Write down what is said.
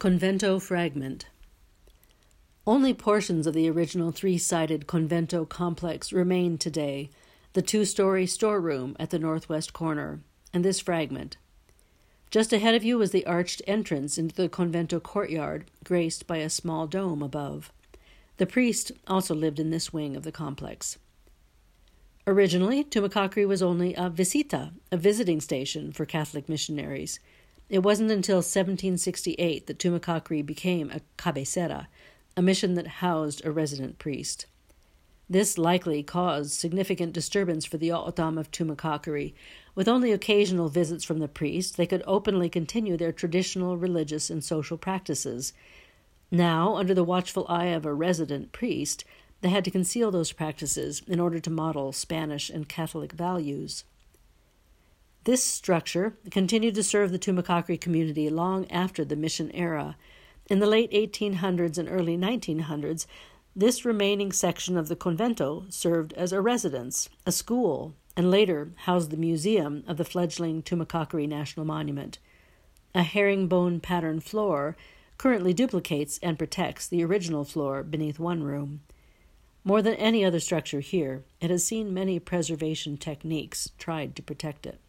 Convento fragment. Only portions of the original three-sided convento complex remain today, the two-story storeroom at the northwest corner, and this fragment. Just ahead of you is the arched entrance into the convento courtyard, graced by a small dome above. The priest also lived in this wing of the complex. Originally, Tumacacri was only a visita, a visiting station for Catholic missionaries. It wasn't until 1768 that Tumacacri became a cabecera, a mission that housed a resident priest. This likely caused significant disturbance for the O'odham of Tumacacri. With only occasional visits from the priest, they could openly continue their traditional religious and social practices. Now, under the watchful eye of a resident priest, they had to conceal those practices in order to model Spanish and Catholic values. This structure continued to serve the Tumacacri community long after the mission era. In the late 1800s and early 1900s, this remaining section of the convento served as a residence, a school, and later housed the museum of the fledgling Tumacacri National Monument. A herringbone pattern floor currently duplicates and protects the original floor beneath one room. More than any other structure here, it has seen many preservation techniques tried to protect it.